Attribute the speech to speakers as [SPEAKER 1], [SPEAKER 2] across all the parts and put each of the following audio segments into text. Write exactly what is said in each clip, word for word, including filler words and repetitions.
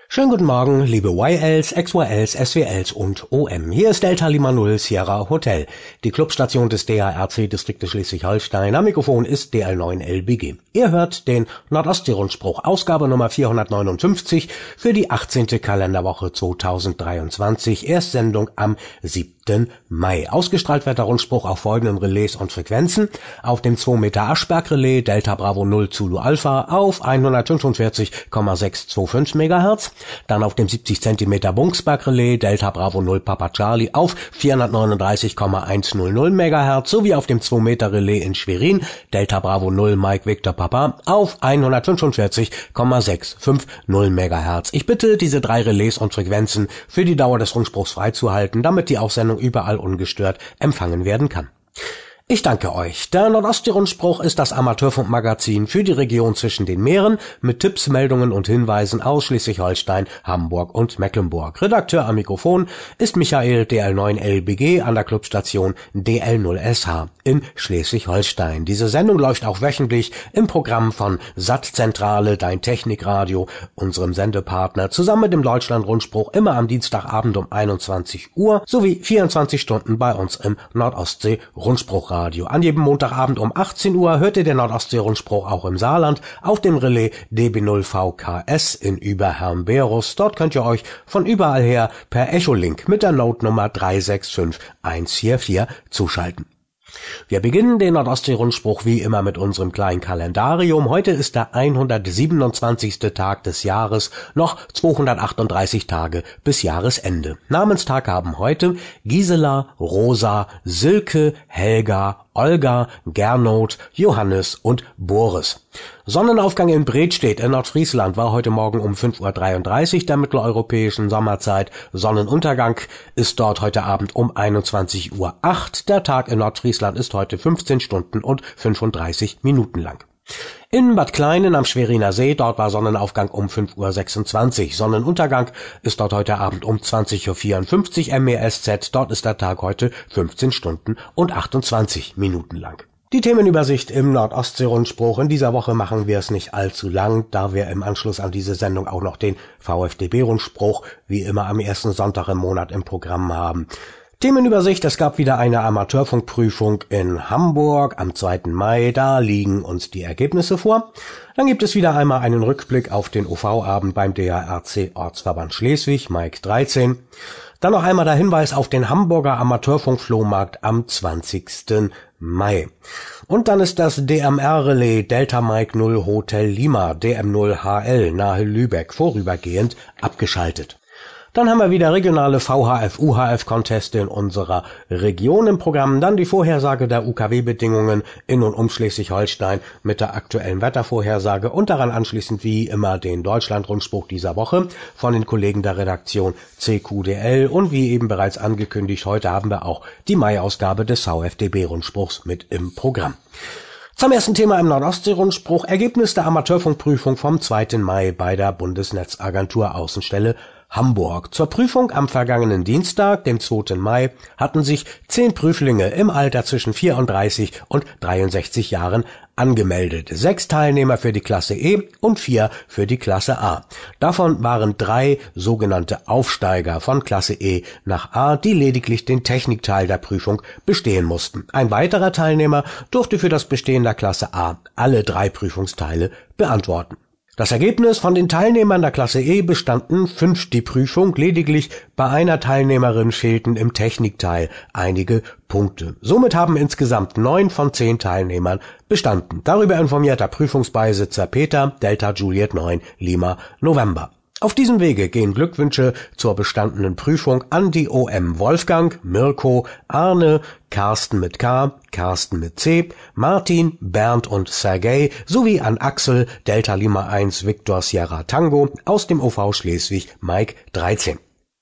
[SPEAKER 1] Schönen guten Morgen, liebe Y Ls, X Y Ls, S W Ls und O M. Hier ist Delta Lima Null Sierra Hotel, die Clubstation des D A R C-Distriktes Schleswig-Holstein. Am Mikrofon ist D L neun L B G. Ihr hört den Nordostsee-Rundspruch, Ausgabe Nummer vierhundertneunundfünfzig für die achtzehnte Kalenderwoche zweitausenddreiundzwanzig, Erstsendung am siebten Mai. Ausgestrahlt wird der Rundspruch auf folgenden Relais und Frequenzen: auf dem zwei Meter Aschberg-Relais Delta Bravo Null Zulu Alpha auf hundertfünfundvierzig Komma sechshundertfünfundzwanzig Megahertz, dann auf dem siebzig Zentimeter Bungsberg-Relais Delta Bravo Null Papa Charlie auf vierhundertneununddreißig Komma hundertzehn Megahertz sowie auf dem zwei Meter Relais in Schwerin Delta Bravo Null Mike Victor Papa auf hundertfünfundvierzig Komma sechshundertfünfzig Megahertz. Ich bitte, diese drei Relais und Frequenzen für die Dauer des Rundspruchs freizuhalten, damit die Aussendung überall ungestört empfangen werden kann. Ich danke euch. Der Nordostsee-Rundspruch ist das Amateurfunkmagazin für die Region zwischen den Meeren mit Tipps, Meldungen und Hinweisen aus Schleswig-Holstein, Hamburg und Mecklenburg. Redakteur am Mikrofon ist Michael D L neun L B G an der Clubstation D L null S H in Schleswig-Holstein. Diese Sendung läuft auch wöchentlich im Programm von Sattzentrale, Dein Technikradio, unserem Sendepartner, zusammen mit dem Deutschland-Rundspruch immer am Dienstagabend um einundzwanzig Uhr sowie vierundzwanzig Stunden bei uns im Nordostsee-Rundspruchradio. An jedem Montagabend um achtzehn Uhr hört ihr den Nordostsee-Rundspruch auch im Saarland auf dem Relais D B null V K S in Überherrn-Berus. Dort könnt ihr euch von überall her per Echolink mit der Notenummer drei sechs fünf eins vier vier zuschalten. Wir beginnen den Nordostsee-Rundspruch wie immer mit unserem kleinen Kalendarium. Heute ist der hundertsiebenundzwanzigste Tag des Jahres, noch zweihundertachtunddreißig Tage bis Jahresende. Namenstag haben heute Gisela, Rosa, Silke, Helga, Olga, Gernot, Johannes und Boris. Sonnenaufgang in Bredstedt in Nordfriesland war heute Morgen um fünf Uhr dreiunddreißig der mitteleuropäischen Sommerzeit. Sonnenuntergang ist dort heute Abend um einundzwanzig Uhr acht. Der Tag in Nordfriesland ist heute fünfzehn Stunden und fünfunddreißig Minuten lang. In Bad Kleinen am Schweriner See, dort war Sonnenaufgang um fünf Uhr sechsundzwanzig. Sonnenuntergang ist dort heute Abend um zwanzig Uhr vierundfünfzig M E S Z. Dort ist der Tag heute fünfzehn Stunden und achtundzwanzig Minuten lang. Die Themenübersicht im Nordostsee-Rundspruch. In dieser Woche machen wir es nicht allzu lang, da wir im Anschluss an diese Sendung auch noch den V F D B-Rundspruch wie immer am ersten Sonntag im Monat im Programm haben. Themenübersicht: Es gab wieder eine Amateurfunkprüfung in Hamburg am zweiten Mai, da liegen uns die Ergebnisse vor. Dann gibt es wieder einmal einen Rückblick auf den O V-Abend beim D A R C Ortsverband Schleswig, Mike dreizehn. Dann noch einmal der Hinweis auf den Hamburger Amateurfunk-Flohmarkt am zwanzigsten Mai. Und dann ist das D M R-Relais Delta Mike Null Hotel Lima D M null H L nahe Lübeck vorübergehend abgeschaltet. Dann haben wir wieder regionale V H F-U H F-Conteste in unserer Region im Programm. Dann die Vorhersage der U K W-Bedingungen in und um Schleswig-Holstein mit der aktuellen Wettervorhersage und daran anschließend wie immer den Deutschland-Rundspruch dieser Woche von den Kollegen der Redaktion C Q D L. Und wie eben bereits angekündigt, heute haben wir auch die Mai-Ausgabe des V F D B-Rundspruchs mit im Programm. Zum ersten Thema im Nordostsee-Rundspruch: Ergebnis der Amateurfunkprüfung vom zweiten Mai bei der Bundesnetzagentur Außenstelle Hamburg. Zur Prüfung am vergangenen Dienstag, dem zweiten Mai, hatten sich zehn Prüflinge im Alter zwischen vierunddreißig und dreiundsechzig Jahren angemeldet. Sechs Teilnehmer für die Klasse E und vier für die Klasse A. Davon waren drei sogenannte Aufsteiger von Klasse E nach A, die lediglich den Technikteil der Prüfung bestehen mussten. Ein weiterer Teilnehmer durfte für das Bestehen der Klasse A alle drei Prüfungsteile beantworten. Das Ergebnis: von den Teilnehmern der Klasse E bestanden fünf die Prüfung, lediglich bei einer Teilnehmerin fehlten im Technikteil einige Punkte. Somit haben insgesamt neun von zehn Teilnehmern bestanden. Darüber informiert der Prüfungsbeisitzer Peter, Delta Juliet neun Lima November. Auf diesem Wege gehen Glückwünsche zur bestandenen Prüfung an die O M Wolfgang, Mirko, Arne, Carsten mit K, Carsten mit C, Martin, Bernd und Sergei sowie an Axel, Delta Lima eins Victor Sierra Tango aus dem O V Schleswig, Mike dreizehn.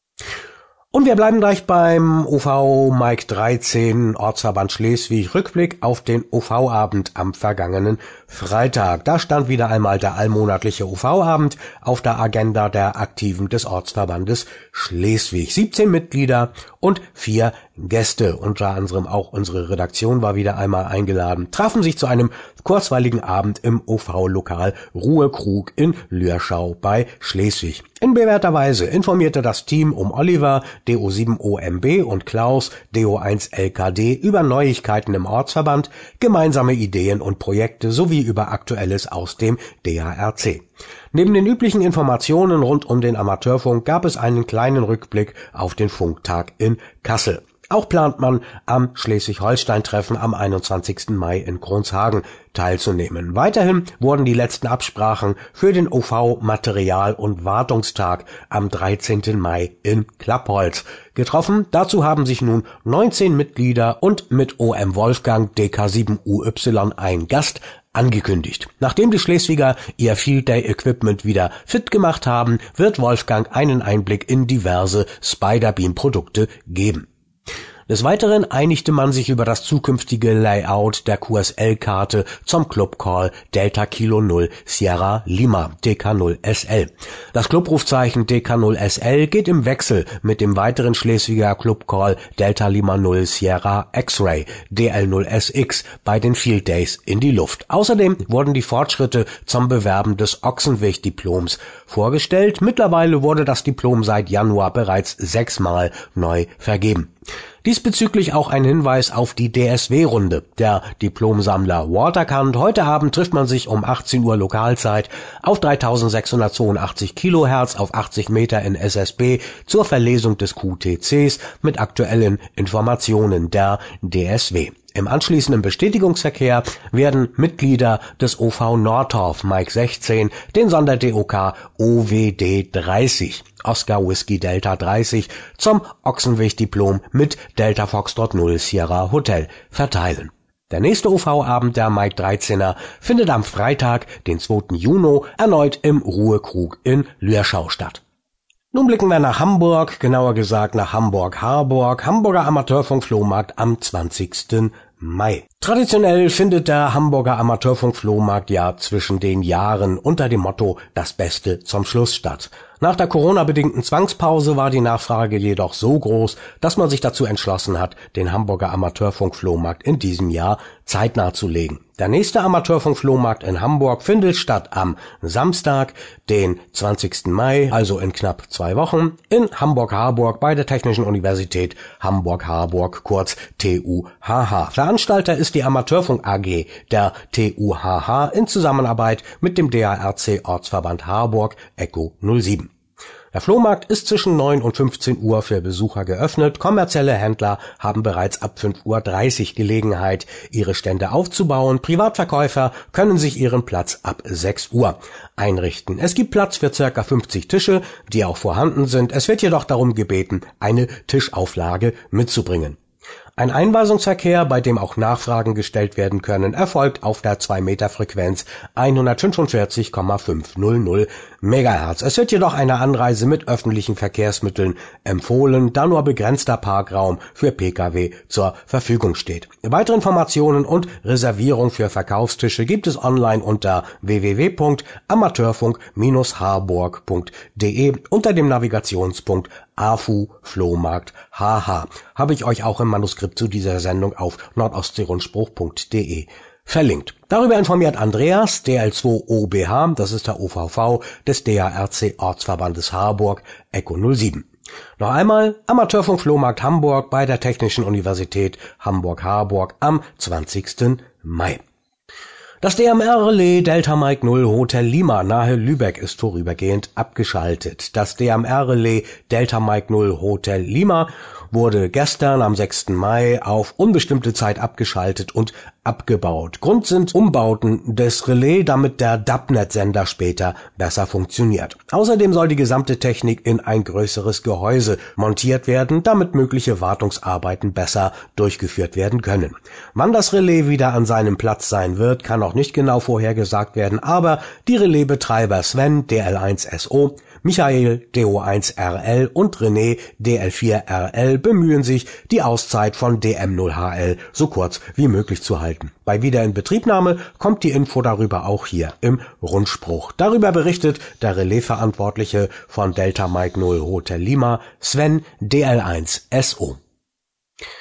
[SPEAKER 1] Und wir bleiben gleich beim O V Mike dreizehn Ortsverband Schleswig. Rückblick auf den O V-Abend am vergangenen Freitag. Da stand wieder einmal der allmonatliche O V-Abend auf der Agenda der Aktiven des Ortsverbandes Schleswig. siebzehn Mitglieder und vier Gäste, unter anderem auch unsere Redaktion war wieder einmal eingeladen, trafen sich zu einem kurzweiligen Abend im O V-Lokal Ruhekrug in Lürschau bei Schleswig. In bewährter Weise informierte das Team um Oliver, D O sieben O M B und Klaus, D O eins L K D, über Neuigkeiten im Ortsverband, gemeinsame Ideen und Projekte sowie über Aktuelles aus dem D H R C. Neben den üblichen Informationen rund um den Amateurfunk gab es einen kleinen Rückblick auf den Funktag in Kassel. Auch plant man, am Schleswig-Holstein-Treffen am einundzwanzigsten Mai in Kronshagen teilzunehmen. Weiterhin wurden die letzten Absprachen für den O V-Material- und Wartungstag am dreizehnten Mai in Klappholz getroffen. Dazu haben sich nun neunzehn Mitglieder und mit O M Wolfgang D K sieben U Y ein Gast angekündigt. Nachdem die Schleswiger ihr Field Day Equipment wieder fit gemacht haben, wird Wolfgang einen Einblick in diverse Spiderbeam-Produkte geben. Des Weiteren einigte man sich über das zukünftige Layout der Q S L-Karte zum Clubcall Delta Kilo null Sierra Lima D K null S L. Das Clubrufzeichen D K null S L geht im Wechsel mit dem weiteren Schleswiger Clubcall Delta Lima null Sierra X-Ray D L null S X bei den Field Days in die Luft. Außerdem wurden die Fortschritte zum Bewerben des Ochsenwicht-Diploms vorgestellt. Mittlerweile wurde das Diplom seit Januar bereits sechsmal neu vergeben. Diesbezüglich auch ein Hinweis auf die D S W-Runde. Der Diplomsammler Waterkant. Heute Abend trifft man sich um achtzehn Uhr Lokalzeit auf dreitausendsechshundertzweiundachtzig Kilohertz auf achtzig Meter in S S B zur Verlesung des Q T Cs mit aktuellen Informationen der D S W. Im anschließenden Bestätigungsverkehr werden Mitglieder des O V Nordtorf Mike sechzehn den Sonder-D O K O W D dreißig Oscar Whisky Delta dreißig zum Ochsenwicht-Diplom mit Delta Foxtrot null Sierra Hotel verteilen. Der nächste O V-Abend der Mike dreizehner findet am Freitag, den zweiten Juni, erneut im Ruhekrug in Lürschau statt. Nun blicken wir nach Hamburg, genauer gesagt nach Hamburg-Harburg, Hamburger Amateurfunk-Flohmarkt am zwanzigsten Mai. Traditionell findet der Hamburger Amateurfunk-Flohmarkt ja zwischen den Jahren unter dem Motto »Das Beste zum Schluss« statt. Nach der Corona-bedingten Zwangspause war die Nachfrage jedoch so groß, dass man sich dazu entschlossen hat, den Hamburger Amateurfunk-Flohmarkt in diesem Jahr zeitnah zu legen. Der nächste Amateurfunk-Flohmarkt in Hamburg findet statt am Samstag, den zwanzigsten Mai, also in knapp zwei Wochen, in Hamburg-Harburg bei der Technischen Universität Hamburg-Harburg, kurz T U H H. Veranstalter ist die Amateurfunk A G der T U H H in Zusammenarbeit mit dem D A R C Ortsverband Harburg Echo null sieben. Der Flohmarkt ist zwischen neun und fünfzehn Uhr für Besucher geöffnet. Kommerzielle Händler haben bereits ab fünf Uhr dreißig Gelegenheit, ihre Stände aufzubauen. Privatverkäufer können sich ihren Platz ab sechs Uhr einrichten. Es gibt Platz für circa fünfzig Tische, die auch vorhanden sind. Es wird jedoch darum gebeten, eine Tischauflage mitzubringen. Ein Einweisungsverkehr, bei dem auch Nachfragen gestellt werden können, erfolgt auf der zwei Meter Frequenz hundertfünfundvierzig Komma fünfhundert Megahertz. Es wird jedoch eine Anreise mit öffentlichen Verkehrsmitteln empfohlen, da nur begrenzter Parkraum für Pkw zur Verfügung steht. Weitere Informationen und Reservierung für Verkaufstische gibt es online unter w w w punkt amateurfunk Bindestrich harburg punkt d e unter dem Navigationspunkt A F U Flohmarkt H H. Habe ich euch auch im Manuskript zu dieser Sendung auf nordostseerundspruch punkt d e verlinkt. Darüber informiert Andreas, D L zwei O B H, das ist der O V V des D A R C Ortsverbandes Harburg, Echo null sieben. Noch einmal Amateurfunk Flohmarkt Hamburg bei der Technischen Universität Hamburg-Harburg am zwanzigsten Mai. Das D M R-Relais Delta Mike null Hotel Lima nahe Lübeck ist vorübergehend abgeschaltet. Das D M R-Relais Delta Mike null Hotel Lima wurde gestern am sechsten Mai auf unbestimmte Zeit abgeschaltet und abgebaut. Grund sind Umbauten des Relais, damit der D A B Net-Sender später besser funktioniert. Außerdem soll die gesamte Technik in ein größeres Gehäuse montiert werden, damit mögliche Wartungsarbeiten besser durchgeführt werden können. Wann das Relais wieder an seinem Platz sein wird, kann noch nicht genau vorhergesagt werden, aber die Relaisbetreiber Sven D L eins S O, Michael D O eins R L und René D L vier R L bemühen sich, die Auszeit von D M null H L so kurz wie möglich zu halten. Bei Wiederinbetriebnahme kommt die Info darüber auch hier im Rundspruch. Darüber berichtet der Relaisverantwortliche von Delta Mike null Hotel Lima, Sven D L eins S O.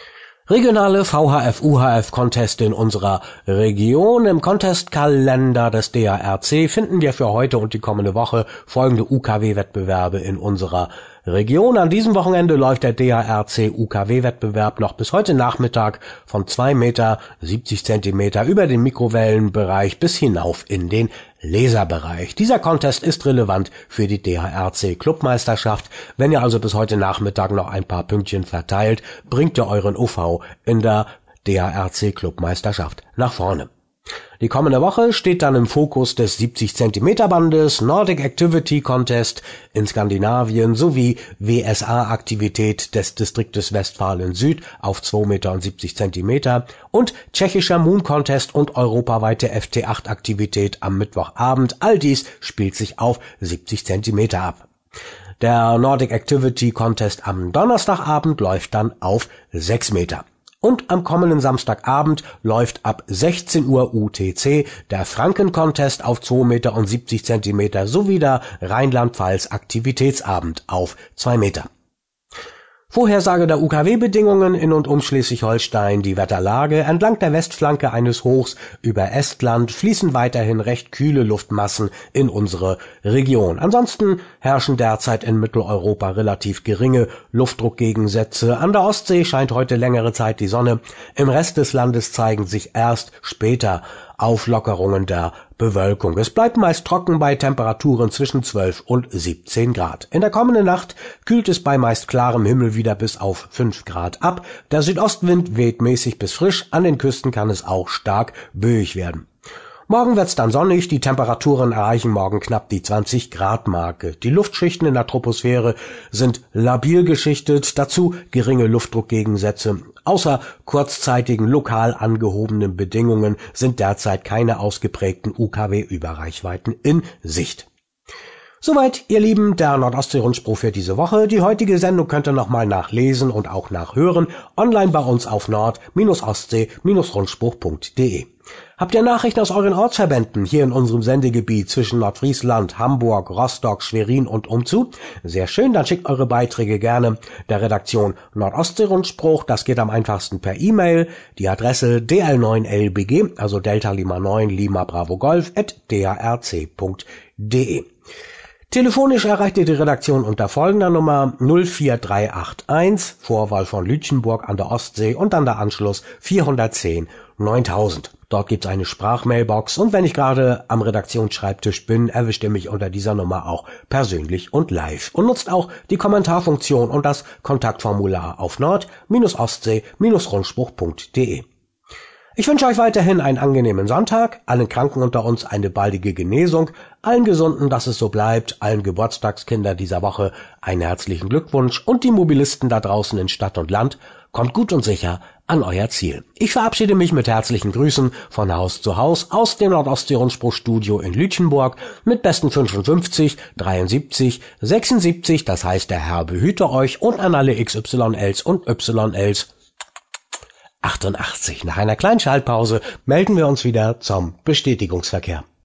[SPEAKER 1] Regionale V H F-U H F-Conteste in unserer Region. Im Contestkalender des D A R C finden wir für heute und die kommende Woche folgende U K W-Wettbewerbe in unserer Region. An diesem Wochenende läuft der D A R C U K W-Wettbewerb noch bis heute Nachmittag von zwei Meter siebzig Zentimeter über den Mikrowellenbereich bis hinauf in den Laserbereich. Dieser Contest ist relevant für die D A R C Clubmeisterschaft. Wenn ihr also bis heute Nachmittag noch ein paar Pünktchen verteilt, bringt ihr euren O V in der D A R C Clubmeisterschaft nach vorne. Die kommende Woche steht dann im Fokus des siebzig Zentimeter Bandes, Nordic Activity Contest in Skandinavien sowie W S A-Aktivität des Distriktes Westfalen Süd auf zwei Meter siebzig Zentimeter und tschechischer Moon Contest und europaweite F T acht Aktivität am Mittwochabend. All dies spielt sich auf siebzig Zentimeter ab. Der Nordic Activity Contest am Donnerstagabend läuft dann auf sechs Meter. Und am kommenden Samstagabend läuft ab sechzehn Uhr U T C der Franken-Contest auf zwei Meter siebzig Zentimeter sowie der Rheinland-Pfalz-Aktivitätsabend auf zwei Meter. Vorhersage der U K W-Bedingungen in und um Schleswig-Holstein. Die Wetterlage: Entlang der Westflanke eines Hochs über Estland fließen weiterhin recht kühle Luftmassen in unsere Region. Ansonsten herrschen derzeit in Mitteleuropa relativ geringe Luftdruckgegensätze. An der Ostsee scheint heute längere Zeit die Sonne. Im Rest des Landes zeigen sich erst später Auflockerungen der Bewölkung. Es bleibt meist trocken bei Temperaturen zwischen zwölf und siebzehn Grad. In der kommenden Nacht kühlt es bei meist klarem Himmel wieder bis auf fünf Grad ab. Der Südostwind weht mäßig bis frisch, an den Küsten kann es auch stark böig werden. Morgen wird's dann sonnig, die Temperaturen erreichen morgen knapp die zwanzig Grad Marke. Die Luftschichten in der Troposphäre sind labil geschichtet, dazu geringe Luftdruckgegensätze. Außer kurzzeitigen lokal angehobenen Bedingungen sind derzeit keine ausgeprägten U K W-Überreichweiten in Sicht. Soweit, ihr Lieben, der Nordostsee-Rundspruch für diese Woche. Die heutige Sendung könnt ihr nochmal nachlesen und auch nachhören, online bei uns auf nord ostsee rundspruch punkt de. Habt ihr Nachrichten aus euren Ortsverbänden hier in unserem Sendegebiet zwischen Nordfriesland, Hamburg, Rostock, Schwerin und umzu? Sehr schön, dann schickt eure Beiträge gerne der Redaktion Nordostsee-Rundspruch. Das geht am einfachsten per E-Mail. Die Adresse D L neun L B G, also Delta Lima neun Lima Bravo Golf, at d a r c punkt de. Telefonisch erreicht ihr die Redaktion unter folgender Nummer null vier drei acht eins, Vorwahl von Lütjenburg an der Ostsee und dann der Anschluss vierhundertzehn neuntausend. Dort gibt's eine Sprachmailbox und wenn ich gerade am Redaktionsschreibtisch bin, erwischt ihr mich unter dieser Nummer auch persönlich und live. Und nutzt auch die Kommentarfunktion und das Kontaktformular auf nord ostsee rundspruch punkt de. Ich wünsche euch weiterhin einen angenehmen Sonntag, allen Kranken unter uns eine baldige Genesung, allen Gesunden, dass es so bleibt, allen Geburtstagskinder dieser Woche einen herzlichen Glückwunsch und die Mobilisten da draußen in Stadt und Land, kommt gut und sicher an euer Ziel. Ich verabschiede mich mit herzlichen Grüßen von Haus zu Haus aus dem Nordostsee-Rundspruch-Studio in Lütjenburg mit besten fünfundfünfzig, dreiundsiebzig, sechsundsiebzig, das heißt der Herr behüte euch und an alle X Y Ls und Y Ls achtundachtzig. Nach einer kleinen Schaltpause melden wir uns wieder zum Bestätigungsverkehr.